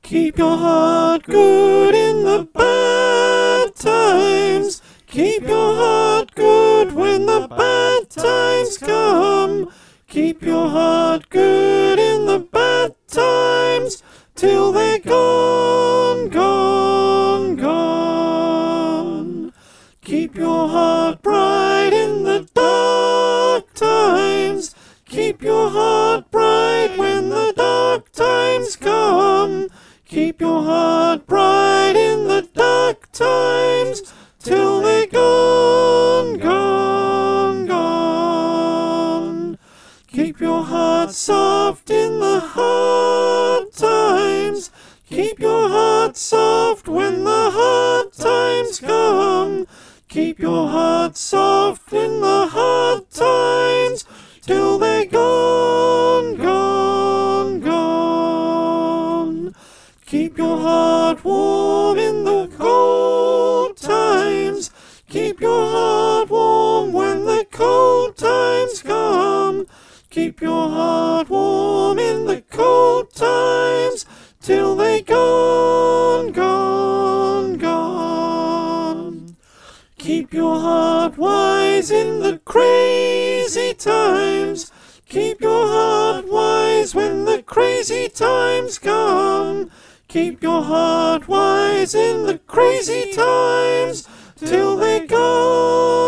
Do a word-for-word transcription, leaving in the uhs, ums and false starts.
Keep your heart good in the bad times. Keep your heart good when the bad times come. Keep your heart good in the bad times till they're gone, gone, gone. Keep your heart bright in the dark times. Keep your heart bright when the dark times come. Keep your heart bright in the dark times till they're gone, gone, gone. Keep your heart soft in the hard times. Keep your heart soft when the hard times come. Keep your heart soft in the hard times till they're gone, gone, gone. Keep your heart warm in the cold times. Keep your heart warm when the cold times come. Keep your heart warm in the cold times till they're gone, gone, gone. Keep your heart wise in the crazy times. Keep your heart wise when the crazy times come. Keep your heart wise in the crazy times till they're gone.